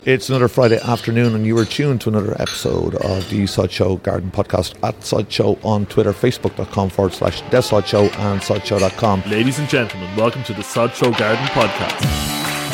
It's another Friday afternoon and you are tuned to another episode of the Sod Show Garden Podcast at Sod Show on Twitter, facebook.com/The Sod Show and sodshow.com. Ladies and gentlemen, welcome to the Sod Show Garden Podcast.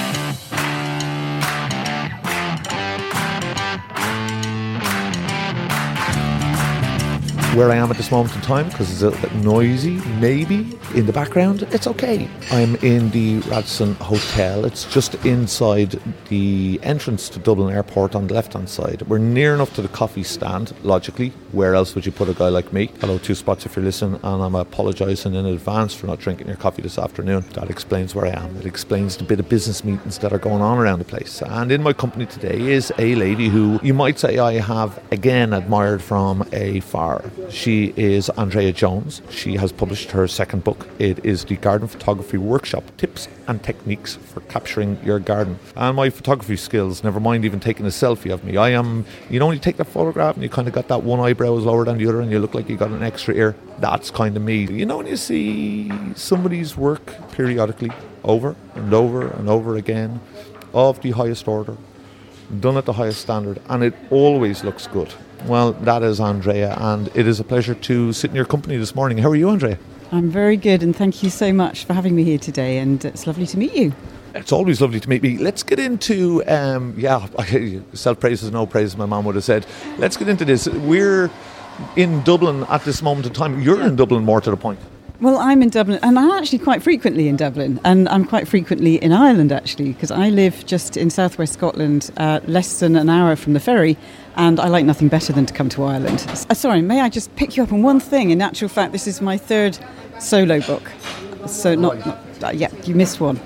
Where I am at this moment in time, because it's a little bit noisy, maybe, in the background, it's okay. I'm in the Radisson Hotel. It's just inside the entrance to Dublin Airport on the left-hand side. We're near enough to the coffee stand, logically. Where else would you put a guy like me? Hello, Two Spots if you're listening, and I'm apologising in advance for not drinking your coffee this afternoon. That explains where I am. It explains the bit of business meetings that are going on around the place. And in my company today is a lady who you might say I have, again, admired from afar. She is Andrea Jones. She has published her second book. It is the Garden Photography Workshop, Tips and Techniques for Capturing Your Garden. And my photography skills, never mind even taking a selfie of me. I am, you know, when you take that photograph and you kind of got that one eyebrow is lower than the other and you look like you got an extra ear, that's kind of me. You know, when you see somebody's work periodically over and over and over again of the highest order, done at the highest standard, and it always looks good. Well, that is Andrea, and it is a pleasure to sit in your company this morning. How are you, Andrea? I'm very good, and thank you so much for having me here today, and it's lovely to meet you. It's always lovely to meet me. Let's get into, self-praise is no praise, my mum would have said. Let's get into this. We're in Dublin at this moment in time. You're in Dublin, more to the point. Well, I'm in Dublin, and I'm actually quite frequently in Dublin, and I'm quite frequently in Ireland, actually, because I live just in southwest Scotland, less than an hour from the ferry, and I like nothing better than to come to Ireland. Sorry, may I just pick you up on one thing? In actual fact, this is my third solo book. So you missed one.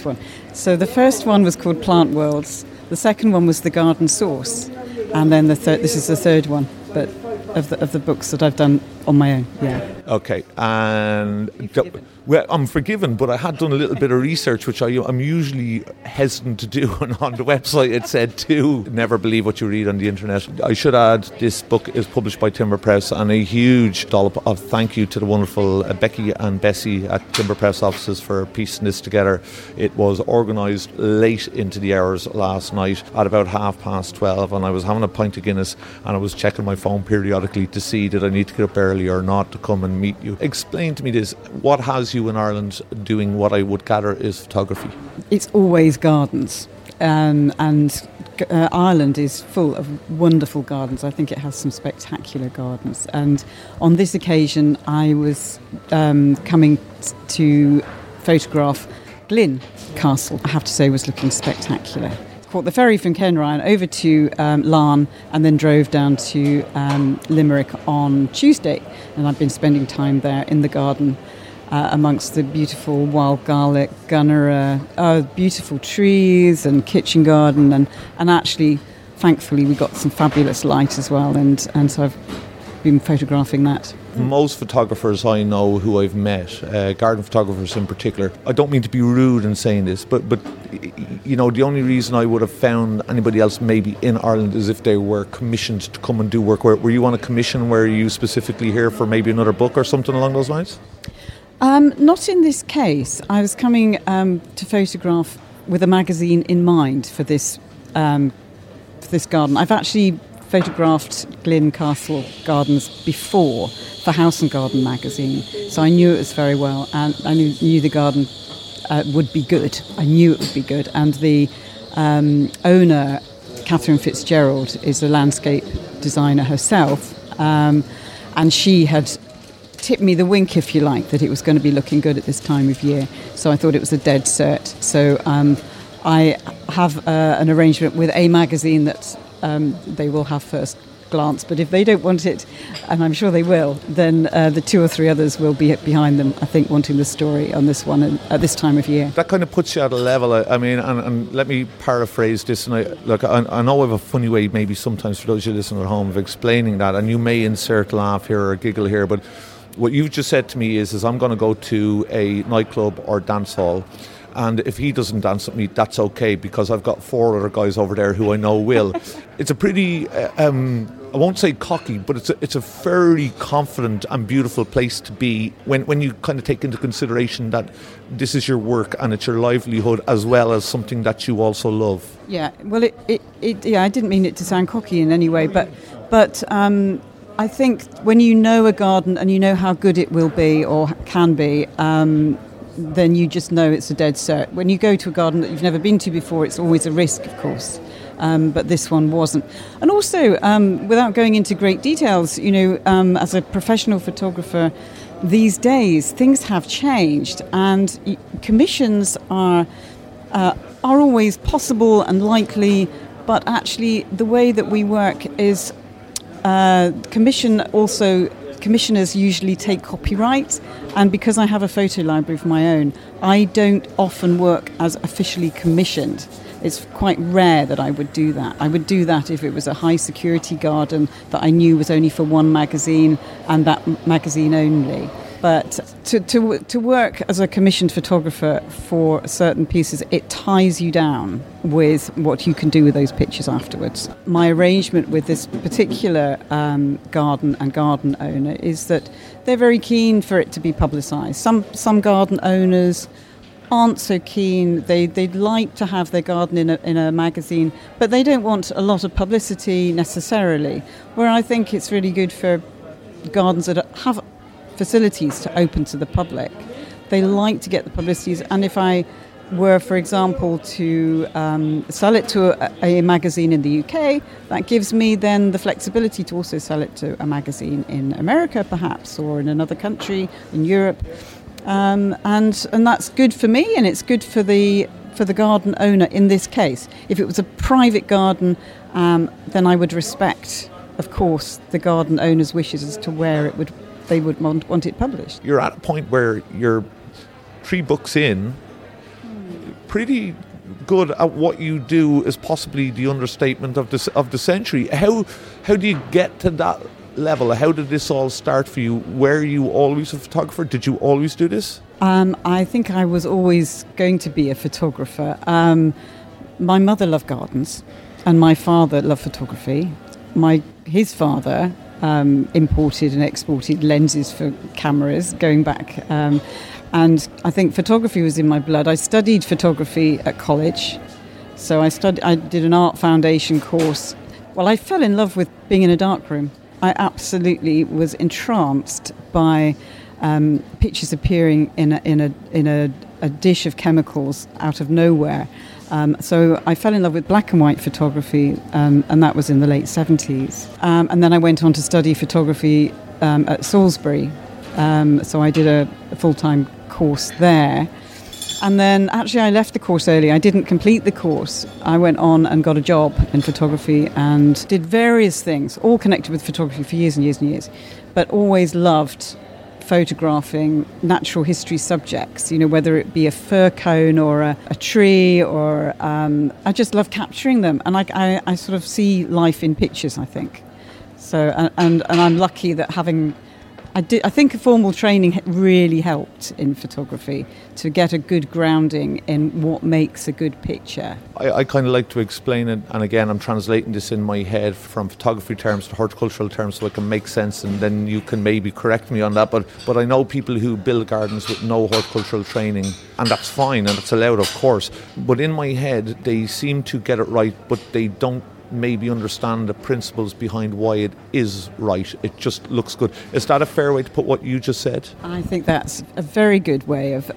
So the first one was called Plant Worlds. The second one was The Garden Source. And then this is the third one, but of the books that I've done on my own, yeah. Okay, and well, I'm forgiven, but I had done a little bit of research, which I'm usually hesitant to do, and on the website it said to never believe what you read on the internet. I should add, this book is published by Timber Press, and a huge dollop of thank you to the wonderful Becky and Bessie at Timber Press offices for piecing this together. It was organised late into the hours last night at about 12:30, and I was having a pint of Guinness, and I was checking my phone periodically to see did I need to get up early or not to come and meet you. Explain to me this. What has you in Ireland doing what I would gather is photography? It's always gardens, and Ireland is full of wonderful gardens. I think it has some spectacular gardens, and on this occasion I was coming to photograph Glynn Castle. I have to say, was looking spectacular. Caught the ferry from Kenryan over to Larne and then drove down to Limerick on Tuesday, and I've been spending time there in the garden amongst the beautiful wild garlic, gunnera, beautiful trees and kitchen garden, and actually thankfully we got some fabulous light as well, and so I've been photographing that. Most photographers I know who I've met, garden photographers in particular, I don't mean to be rude in saying this, but you know, the only reason I would have found anybody else maybe in Ireland is if they were commissioned to come and do work. Were you on a commission? Were you specifically here for maybe another book or something along those lines? Not in this case. I was coming to photograph with a magazine in mind for this garden. I've actually photographed Glynn Castle gardens before for House and Garden magazine, so I knew it was very well, and I knew the garden would be good. I knew it would be good, and the owner, Catherine Fitzgerald, is a landscape designer herself, and she had tipped me the wink, if you like, that it was going to be looking good at this time of year, so I thought it was a dead cert. So I have an arrangement with a magazine that they will have first glance, but if they don't want it, and I'm sure they will, then the two or three others will be behind them, I think, wanting the story on this one at this time of year. That kind of puts you at a level, I mean, and let me paraphrase this, and I know I have a funny way maybe sometimes for those of you listening at home of explaining that, and you may insert laugh here or giggle here, but what you've just said to me is I'm going to go to a nightclub or dance hall, and if he doesn't dance with me, that's okay, because I've got 4 other guys over there who I know will. It's a pretty I won't say cocky, but it's a fairly confident and beautiful place to be when you kind of take into consideration that this is your work and it's your livelihood as well as something that you also love. Yeah, well, I didn't mean it to sound cocky in any way, but I think when you know a garden and you know how good it will be or can be, then you just know it's a dead cert. When you go to a garden that you've never been to before, it's always a risk, of course. But this one wasn't. And also, without going into great details, as a professional photographer, these days things have changed, and commissions are always possible and likely. But actually, the way that we work is commissioners usually take copyright, and because I have a photo library of my own, I don't often work as officially commissioned. It's quite rare that I would do that. I would do that if it was a high security garden that I knew was only for one magazine and that magazine only. But to work as a commissioned photographer for certain pieces, it ties you down with what you can do with those pictures afterwards. My arrangement with this particular garden and garden owner is that they're very keen for it to be publicised. Some garden owners aren't so keen. They'd like to have their garden in a magazine, but they don't want a lot of publicity necessarily. Where I think it's really good for gardens that have facilities to open to the public. They like to get the publicities, and if I were, for example, to sell it to a magazine in the UK, that gives me then the flexibility to also sell it to a magazine in America, perhaps, or in another country, in Europe. And that's good for me, and it's good for the garden owner in this case. If it was a private garden, then I would respect, of course, the garden owner's wishes as to where they would want it published. You're at a point where you're 3 books in, pretty good at what you do is possibly the understatement of the century. How do you get to that level? How did this all start for you? Were you always a photographer? Did you always do this? I think I was always going to be a photographer. My mother loved gardens, and my father loved photography. His father imported and exported lenses for cameras going back, and I think photography was in my blood. I studied photography at college, so I did an art foundation course. Well, I fell in love with being in a darkroom. I absolutely was entranced by pictures appearing in a dish of chemicals out of nowhere. So I fell in love with black and white photography, and that was in the late 70s. And then I went on to study photography at Salisbury. So I did a full-time course there. And then actually I left the course early. I didn't complete the course. I went on and got a job in photography and did various things, all connected with photography for years and years and years, but always loved photographing natural history subjects, whether it be a fir cone or a tree, or I just love capturing them. And I sort of see life in pictures, I think. So, and I'm lucky that I think formal training really helped in photography to get a good grounding in what makes a good picture. I kind of like to explain it, and again I'm translating this in my head from photography terms to horticultural terms so it can make sense, and then you can maybe correct me on that. But I know people who build gardens with no horticultural training, and that's fine and it's allowed, of course. But in my head they seem to get it right, but they don't maybe understand the principles behind why it is right. It just looks good. Is that a fair way to put what you just said? I think that's a very good way of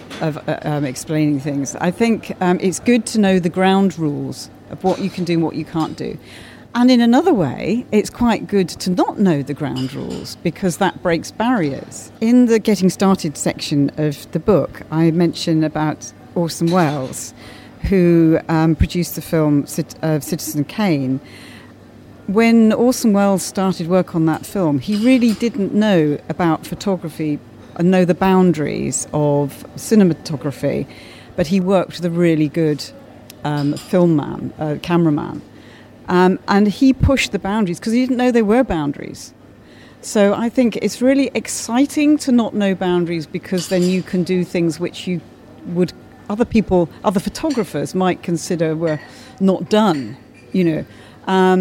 explaining things. I think it's good to know the ground rules of what you can do and what you can't do. And in another way, it's quite good to not know the ground rules, because that breaks barriers. In the Getting Started section of the book, I mention about Orson Welles, who produced the film Citizen Kane. When Orson Welles started work on that film, he really didn't know about photography and know the boundaries of cinematography, but he worked with a really good cameraman. And he pushed the boundaries because he didn't know there were boundaries. So I think it's really exciting to not know boundaries, because then you can do things which you would other photographers might consider were not done,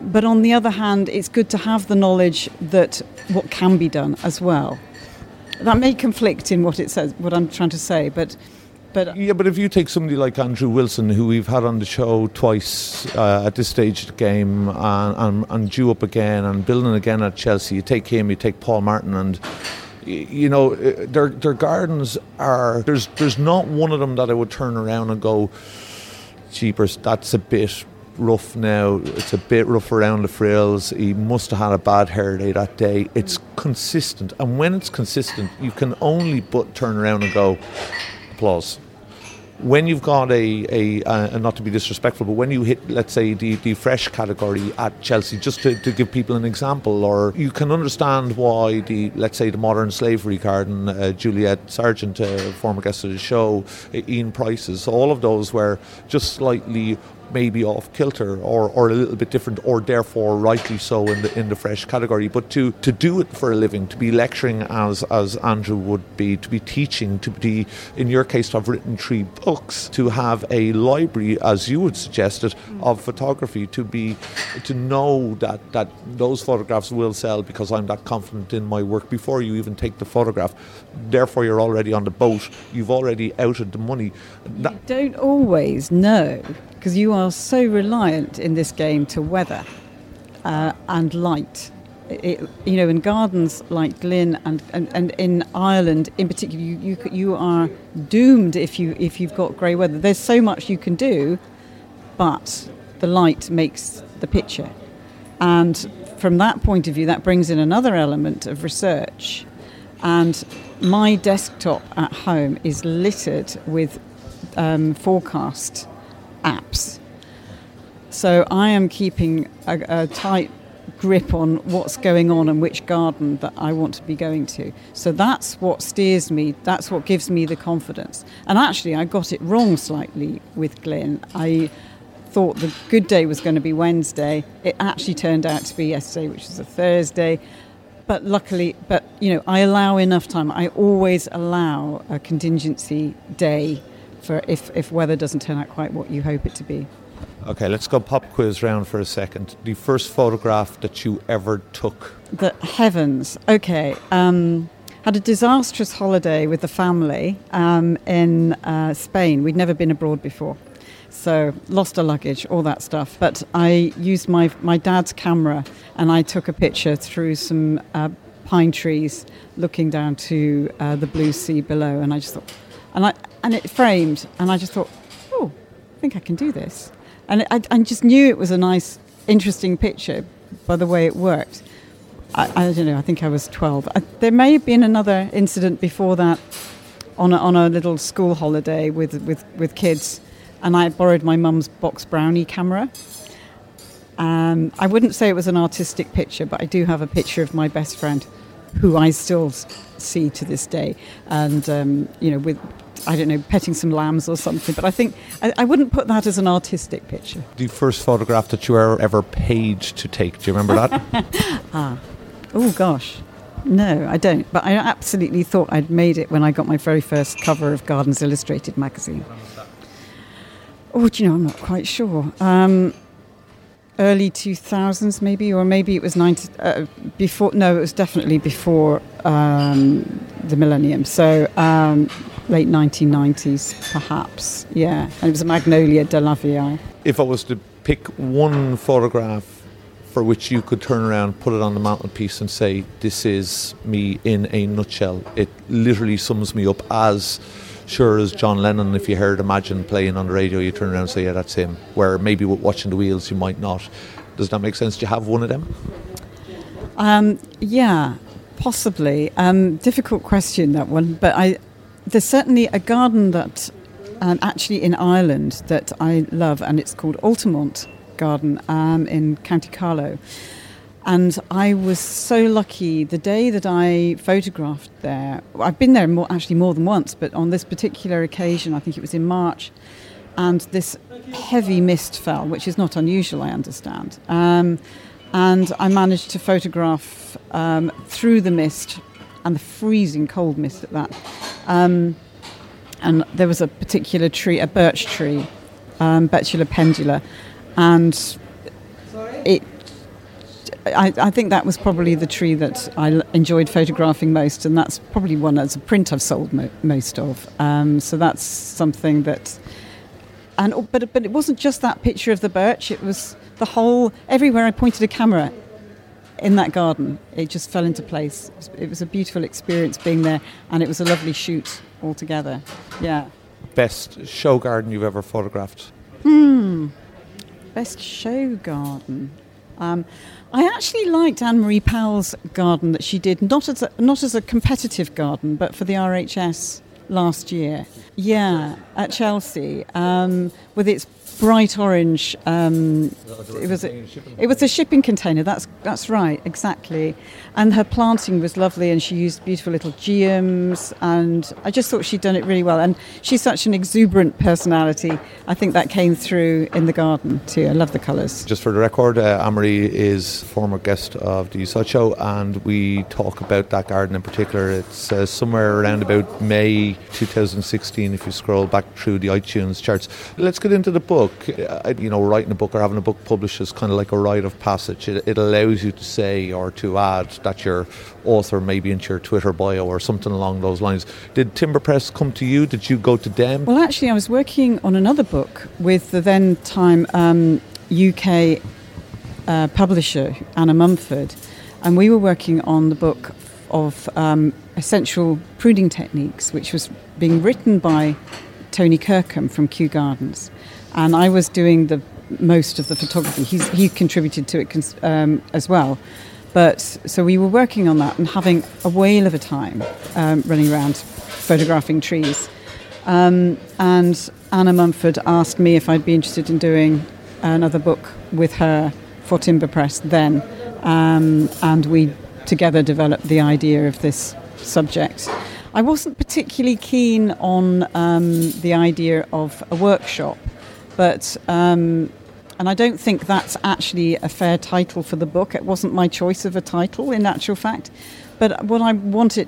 But on the other hand, it's good to have the knowledge that what can be done as well. That may conflict in what it says, what I'm trying to say, but yeah, but if you take somebody like Andrew Wilson, who we've had on the show twice at this stage of the game, and due up again and building again at Chelsea, you take him, you take Paul Martin, and you know their gardens are there's not one of them that I would turn around and go, jeepers, that's a bit rough now, it's a bit rough around the frills, he must have had a bad hair day that day. It's consistent, and when it's consistent you can only but turn around and go, applause. When you've got a not to be disrespectful, but when you hit, let's say, the fresh category at Chelsea, just to give people an example, or you can understand why let's say the modern slavery garden, Juliet Sargent, former guest of the show, Ian Price's, all of those were just slightly maybe off kilter or a little bit different, or therefore rightly so in the fresh category. But to do it for a living, to be lecturing as Andrew would be, to be teaching, to be, in your case, to have written 3 books, to have a library, as you would suggest it, of photography, to know that those photographs will sell because I'm that confident in my work before you even take the photograph. Therefore you're already on the boat, you've already outed the money. You don't always know, because you are so reliant in this game to weather and light. In gardens like Glyn and in Ireland in particular, you are doomed if you've got grey weather. There's so much you can do, but the light makes the picture. And from that point of view, that brings in another element of research. And my desktop at home is littered with forecast apps. So I am keeping a tight grip on what's going on and which garden that I want to be going to. So that's what steers me, that's what gives me the confidence. And actually I got it wrong slightly with Glyn. I thought the good day was going to be Wednesday. It actually turned out to be yesterday, which was a Thursday. But luckily, I allow enough time. I always allow a contingency day for if weather doesn't turn out quite what you hope it to be. Okay, let's go pop quiz round for a second. The first photograph that you ever took? The heavens. Okay. Had a disastrous holiday with the family in Spain. We'd never been abroad before. So lost our luggage, all that stuff. But I used my dad's camera and I took a picture through some pine trees looking down to the blue sea below. And I just thought, and it framed, and I just thought, oh, I think I can do this. And I just knew it was a nice, interesting picture by the way it worked. I don't know, I think I was 12. There may have been another incident before that on a little school holiday with kids, and I borrowed my mum's box brownie camera. I wouldn't say it was an artistic picture, but I do have a picture of my best friend, who I still see to this day, and with, I don't know, petting some lambs or something. But I think I wouldn't put that as an artistic picture. The first photograph that you were ever paid to take, do you remember that? Oh gosh, no, I don't. But I absolutely thought I'd made it when I got my very first cover of Gardens Illustrated magazine. Oh, do you know, I'm not quite sure. Early 2000s maybe, or maybe it was before. No, it was definitely before the millennium. So late 1990s, perhaps. Yeah, and it was a Magnolia de la Vie. If I was to pick one photograph for which you could turn around, put it on the mantelpiece and say, this is me in a nutshell, it literally sums me up as sure as John Lennon. If you heard Imagine playing on the radio, you turn around and say, yeah, that's him. Where maybe with Watching the Wheels, you might not. Does that make sense? Do you have one of them? Yeah, possibly. Difficult question, that one. But there's certainly a garden that actually in Ireland that I love, and it's called Altamont Garden in County Carlow. And I was so lucky the day that I photographed there. I've been there more than once, but on this particular occasion, I think it was in March, and this heavy mist fell, which is not unusual, I understand. And I managed to photograph through the mist, and the freezing cold mist at that. And there was a particular tree, a birch tree, Betula pendula, and it I think that was probably the tree that I enjoyed photographing most, and that's probably one as a print I've sold most of. So that's something that... But it wasn't just that picture of the birch, it was the whole... Everywhere I pointed a camera in that garden, it just fell into place. It was a beautiful experience being there, and it was a lovely shoot altogether. Yeah. Best show garden you've ever photographed? Best show garden. I actually liked Anne-Marie Powell's garden that she did, not as a competitive garden, but for the RHS last year. Yeah, at Chelsea, with its bright orange. It was a shipping container. That's right, exactly. And her planting was lovely, and she used beautiful little geums. And I just thought she'd done it really well. And she's such an exuberant personality. I think that came through in the garden too. I love the colours. Just for the record, Anne-Marie is a former guest of the Sod Show, and we talk about that garden in particular. It's somewhere around about May 2016 if you scroll back through the iTunes charts. Let's get into the book. Writing a book or having a book published is kind of like a rite of passage. It allows you to say or to add that your author maybe into your Twitter bio or something along those lines. Did Timber Press come to you? Did you go to them? Well, actually, I was working on another book with the then time UK publisher, Anna Mumford, and we were working on the book of Essential Pruning Techniques, which was being written by Tony Kirkham from Kew Gardens. And I was doing the most of the photography. He contributed to it as well. But so we were working on that and having a whale of a time running around photographing trees. And Anna Mumford asked me if I'd be interested in doing another book with her for Timber Press then. And we together developed the idea of this subject. I wasn't particularly keen on the idea of a workshop. But, and I don't think that's actually a fair title for the book. It wasn't my choice of a title, in actual fact. But what I wanted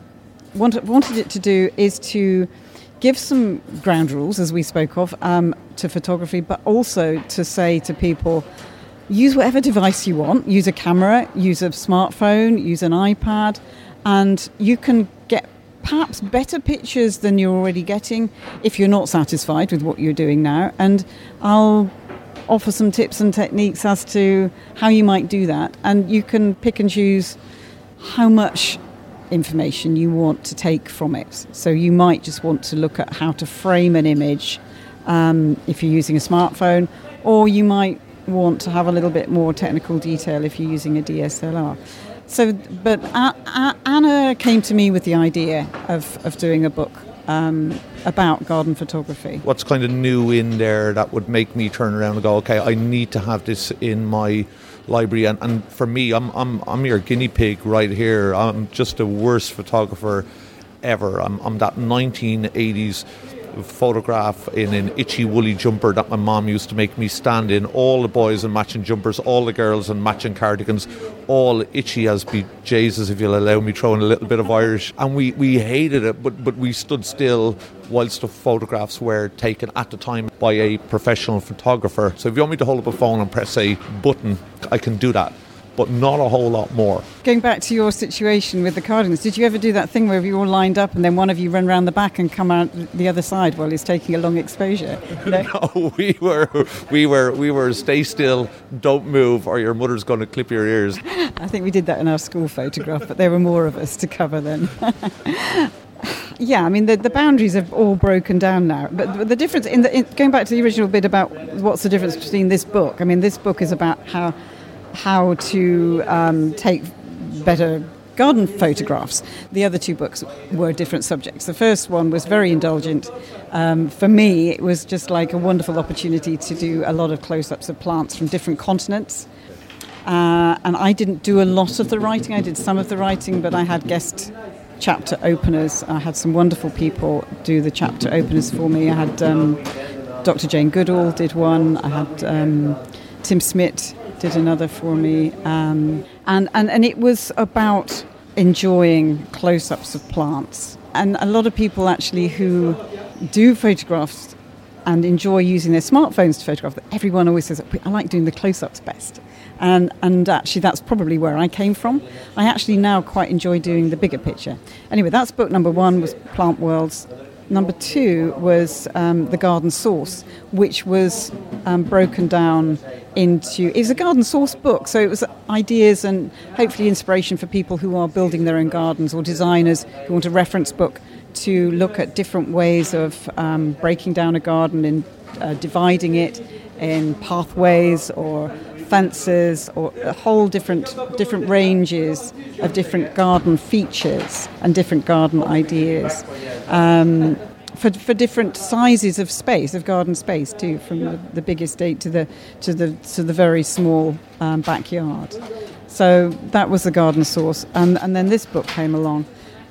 it to do is to give some ground rules, as we spoke of, to photography, but also to say to people, use whatever device you want. Use a camera, use a smartphone, use an iPad, and you can get perhaps better pictures than you're already getting if you're not satisfied with what you're doing now. And I'll offer some tips and techniques as to how you might do that. And you can pick and choose how much information you want to take from it. So you might just want to look at how to frame an image if you're using a smartphone, or you might want to have a little bit more technical detail if you're using a DSLR. So, but Anna came to me with the idea of doing a book about garden photography. What's kind of new in there that would make me turn around and go, okay, I need to have this in my library? And for me, I'm your guinea pig right here. I'm just the worst photographer ever. I'm that 1980s photograph in an itchy woolly jumper that my mom used to make me stand in, all the boys in matching jumpers, all the girls in matching cardigans, all itchy as be Jesus, if you'll allow me throwing a little bit of Irish. And we hated it, but we stood still whilst the photographs were taken at the time by a professional photographer. So if you want me to hold up a phone and press a button, I can do that, but not a whole lot more. Going back to your situation with the cardigans, did you ever do that thing where you all lined up and then one of you run around the back and come out the other side while he's taking a long exposure? No, we were stay still, don't move, or your mother's going to clip your ears. I think we did that in our school photograph, but there were more of us to cover then. Yeah, I mean, the boundaries have all broken down now. But the difference, going back to the original bit about what's the difference between this book, I mean, this book is about how to take better garden photographs. The other two books were different subjects. The first one was very indulgent. For me, it was just like a wonderful opportunity to do a lot of close-ups of plants from different continents. And I didn't do a lot of the writing. I did some of the writing, but I had guest chapter openers. I had some wonderful people do the chapter openers for me. I had Dr. Jane Goodall did one. I had Tim Smith did another for me, and it was about enjoying close-ups of plants. And a lot of people actually who do photographs and enjoy using their smartphones to photograph. Everyone always says, I like doing the close-ups best. And actually, that's probably where I came from. I actually now quite enjoy doing the bigger picture. Anyway, that's book number 1, was Plant Worlds. Number 2 was The Garden Source, which was broken down into... It was a garden source book, so it was ideas and hopefully inspiration for people who are building their own gardens, or designers who want a reference book to look at different ways of breaking down a garden and dividing it in pathways or fences, or a whole different ranges of different garden features and different garden ideas for different sizes of space, of garden space too, from the big estate to the very small backyard. So that was The Garden Source, and then this book came along.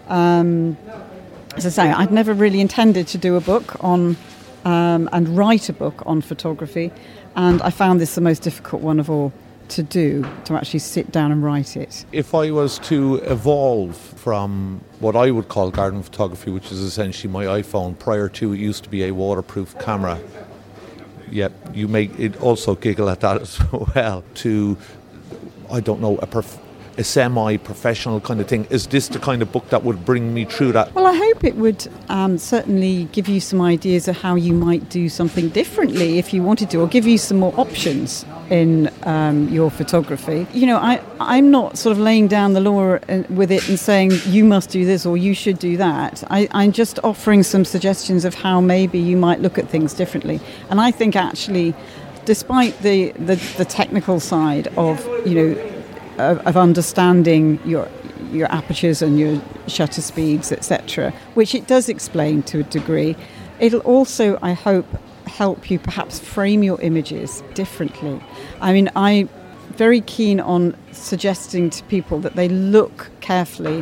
As I say, I'd never really intended to do a book on and write a book on photography, and I found this the most difficult one of all to do, to actually sit down and write it. If I was to evolve from what I would call garden photography, which is essentially my iPhone, prior to it used to be a waterproof camera, yep, you make it also giggle at that as well, to, I don't know, a semi-professional kind of thing. Is this the kind of book that would bring me through that? Well, I hope it would certainly give you some ideas of how you might do something differently if you wanted to, or give you some more options in your photography. You know, I'm not sort of laying down the law with it and saying you must do this or you should do that. I'm just offering some suggestions of how maybe you might look at things differently. And I think actually, despite the technical side of, you know, of understanding your apertures and your shutter speeds, etc., which it does explain to a degree, it'll also, I hope, help you perhaps frame your images differently. I mean, I'm very keen on suggesting to people that they look carefully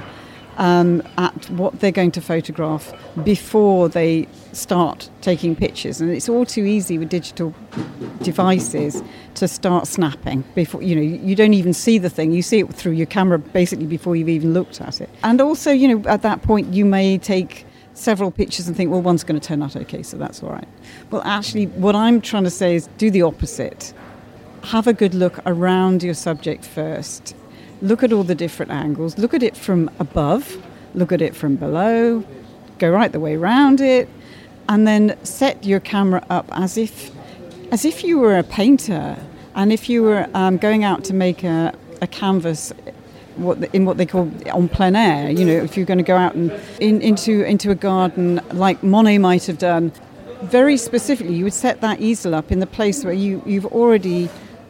at what they're going to photograph before they start taking pictures. And it's all too easy with digital devices to start snapping before, you know, you don't even see the thing. You see it through your camera basically before you've even looked at it. And also, you know, at that point you may take several pictures and think, well, one's going to turn out okay, so that's all right. Well, actually, what I'm trying to say is do the opposite. Have a good look around your subject first. Look at all the different angles. Look at it from above. Look at it from below. Go right the way around it. And then set your camera up as if you were a painter, and if you were going out to make a canvas in what they call en plein air. You know, if you're going to go out and into a garden like Monet might have done, very specifically, you would set that easel up in the place where you've already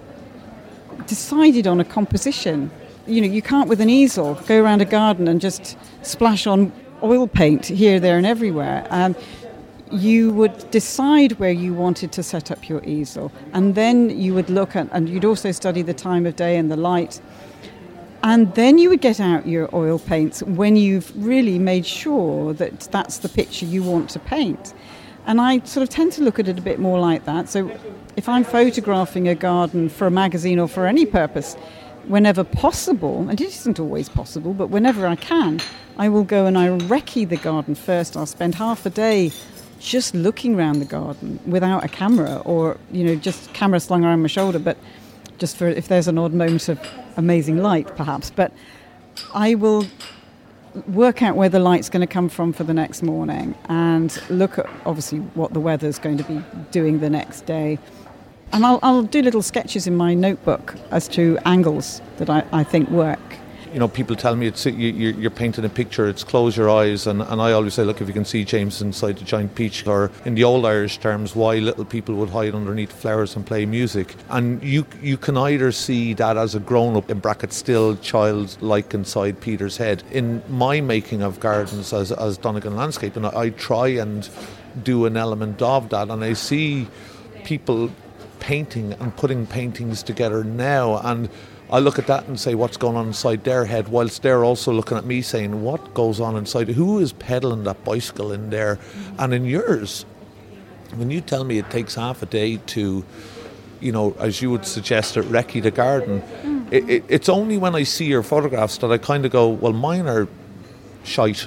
decided on a composition. You know, you can't with an easel go around a garden and just splash on oil paint here, there, and everywhere. You would decide where you wanted to set up your easel, and then you would look at, and you'd also study the time of day and the light, and then you would get out your oil paints when you've really made sure that that's the picture you want to paint. And I sort of tend to look at it a bit more like that. So if I'm photographing a garden for a magazine or for any purpose, whenever possible, and it isn't always possible, but whenever I can, I will go and I recce the garden first. I'll spend half a day just looking around the garden without a camera, or, you know, just camera slung around my shoulder, but just for if there's an odd moment of amazing light, perhaps. But I will work out where the light's going to come from for the next morning and look at, obviously, what the weather's going to be doing the next day. And I'll do little sketches in my notebook as to angles that I think work. You know, people tell me you're painting a picture, it's close your eyes, and I always say, look, if you can see James inside the giant peach, or in the old Irish terms, why little people would hide underneath flowers and play music. And you can either see that as a grown-up, in brackets still childlike inside Peter's head. In my making of gardens as Donegan Landscape, and I try and do an element of that, and I see people painting and putting paintings together now, and I look at that and say, what's going on inside their head, whilst they're also looking at me saying, what goes on inside? Who is pedaling that bicycle in there? And in yours, when you tell me it takes half a day to, you know, as you would suggest, it recce the garden, it's only when I see your photographs that I kind of go, well, mine are shite.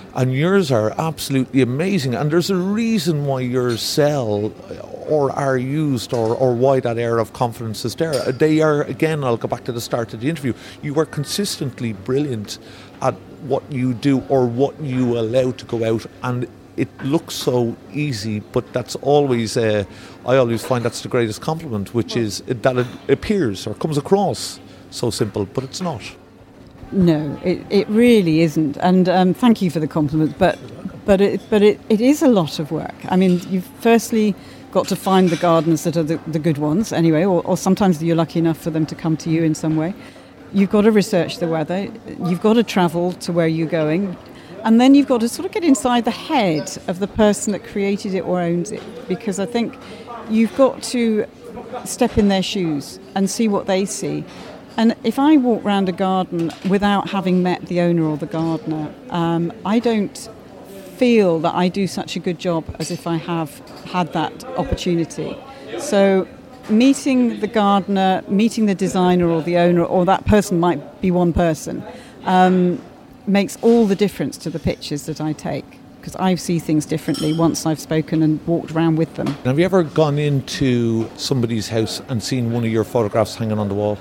And yours are absolutely amazing. And there's a reason why yours sell or are used or why that air of confidence is there. They are, again, I'll go back to the start of the interview, you are consistently brilliant at what you do or what you allow to go out, and it looks so easy, but that's always, I always find that's the greatest compliment, which is that it appears or comes across so simple, but it's not. No, it really isn't. And thank you for the compliment, but it is a lot of work. I mean, you've firstly got to find the gardeners that are the good ones anyway, or sometimes you're lucky enough for them to come to you in some way. You've got to research the weather, you've got to travel to where you're going, and then you've got to sort of get inside the head of the person that created it or owns it, because I think you've got to step in their shoes and see what they see. And if I walk round a garden without having met the owner or the gardener, I don't feel that I do such a good job as if I have had that opportunity. So meeting the gardener, meeting the designer or the owner, or that person might be one person, makes all the difference to the pictures that I take, because I see things differently once I've spoken and walked around with them. Have you ever gone into somebody's house and seen one of your photographs hanging on the wall?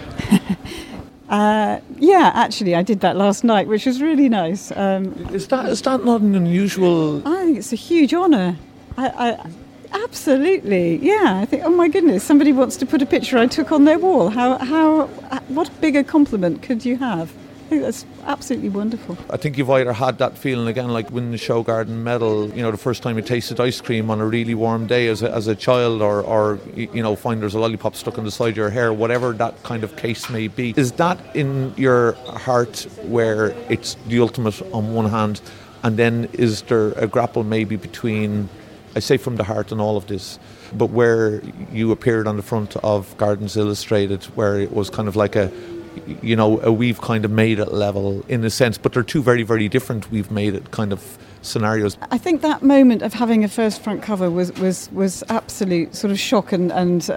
Yeah, actually, I did that last night, which was really nice. Is that not an unusual... I think it's a huge honour. I absolutely, yeah. I think, oh my goodness, somebody wants to put a picture I took on their wall. What bigger compliment could you have? I think that's absolutely wonderful. I think you've either had that feeling again, like winning the Show Garden medal, you know, the first time you tasted ice cream on a really warm day as a child, or you know, find there's a lollipop stuck on the side of your hair, whatever that kind of case may be. Is that in your heart where it's the ultimate on one hand, and then is there a grapple maybe between, I say from the heart and all of this, but where you appeared on the front of Gardens Illustrated, where it was kind of like a we've kind of made it level in a sense, but they're two very, very different we've made it kind of scenarios. I think that moment of having a first front cover was absolute sort of shock, and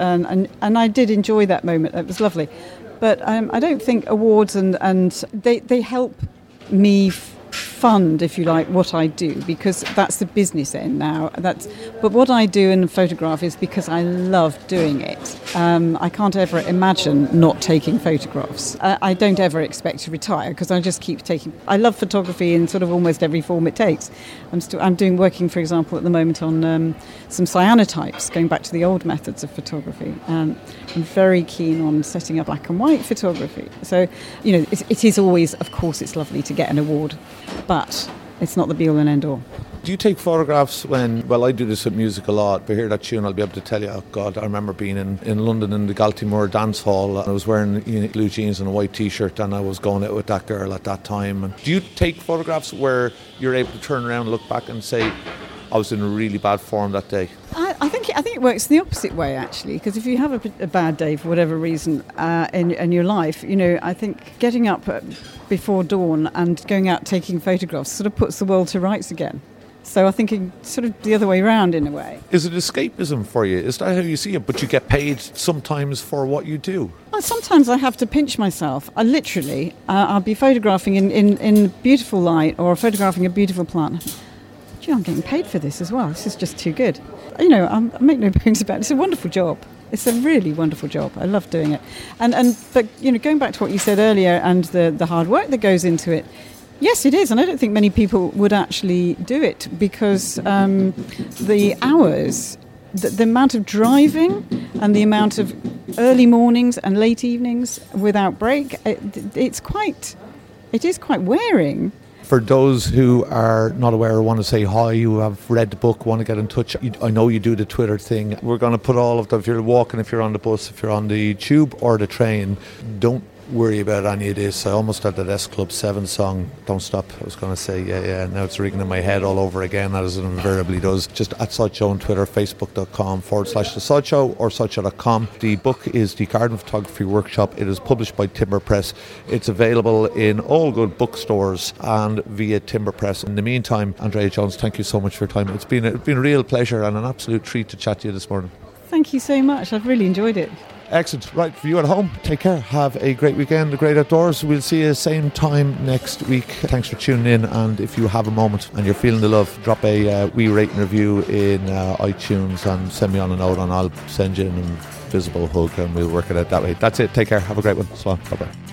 I did enjoy that moment. It was lovely. But I don't think awards and they help me fund, if you like, what I do, because that's the business end now. But what I do in photograph is because I love doing it. I can't ever imagine not taking photographs. I don't ever expect to retire, because I just keep taking. I love photography in sort of almost every form it takes. I'm working, for example, at the moment on some cyanotypes, going back to the old methods of photography. I'm very keen on setting up black and white photography. So, you know, it is always, of course, it's lovely to get an award, but it's not the be-all and end-all. Do you take photographs when, well, I do this with music a lot, but hear that tune, I'll be able to tell you, oh God, I remember being in London in the Galtymore dance hall, and I was wearing blue jeans and a white t-shirt, and I was going out with that girl at that time. And do you take photographs where you're able to turn around and look back and say, I was in really bad form that day? I think it works the opposite way, actually, because if you have a bad day for whatever reason in your life, you know, I think getting up before dawn and going out taking photographs sort of puts the world to rights again. So I think it's sort of the other way around in a way. Is it escapism for you? Is that how you see it? But you get paid sometimes for what you do? Sometimes I have to pinch myself. I'll be photographing in beautiful light or photographing a beautiful plant. Gee, I'm getting paid for this as well. This is just too good. You know, I make no bones about it. It's a wonderful job. It's a really wonderful job. I love doing it. But you know, going back to what you said earlier and the hard work that goes into it, yes, it is. And I don't think many people would actually do it, because the hours, the amount of driving and the amount of early mornings and late evenings without break, it is quite wearing. For those who are not aware or want to say hi, who have read the book, want to get in touch, I know you do the Twitter thing. We're going to put all of them, if you're walking, if you're on the bus, if you're on the tube or the train, don't worry about any of this. I almost had that S Club 7 song, Don't Stop. I was going to say, yeah, now it's ringing in my head all over again, as it invariably does. Just at Sod Show on Twitter, facebook.com/The Sod Show or sodshow.com. The book is The Garden Photography Workshop. It is published by Timber Press. It's available in all good bookstores and via Timber Press. In the meantime, Andrea Jones, thank you so much for your time. It's been a real pleasure and an absolute treat to chat to you this morning. Thank you so much. I've really enjoyed it. Excellent. Right, for you at home, take care. Have a great weekend, a great outdoors. We'll see you same time next week. Thanks for tuning in, and if you have a moment and you're feeling the love, drop a wee rate and review in iTunes and send me on a note, and I'll send you an invisible hug and we'll work it out that way. That's it. Take care. Have a great one. Bye-bye.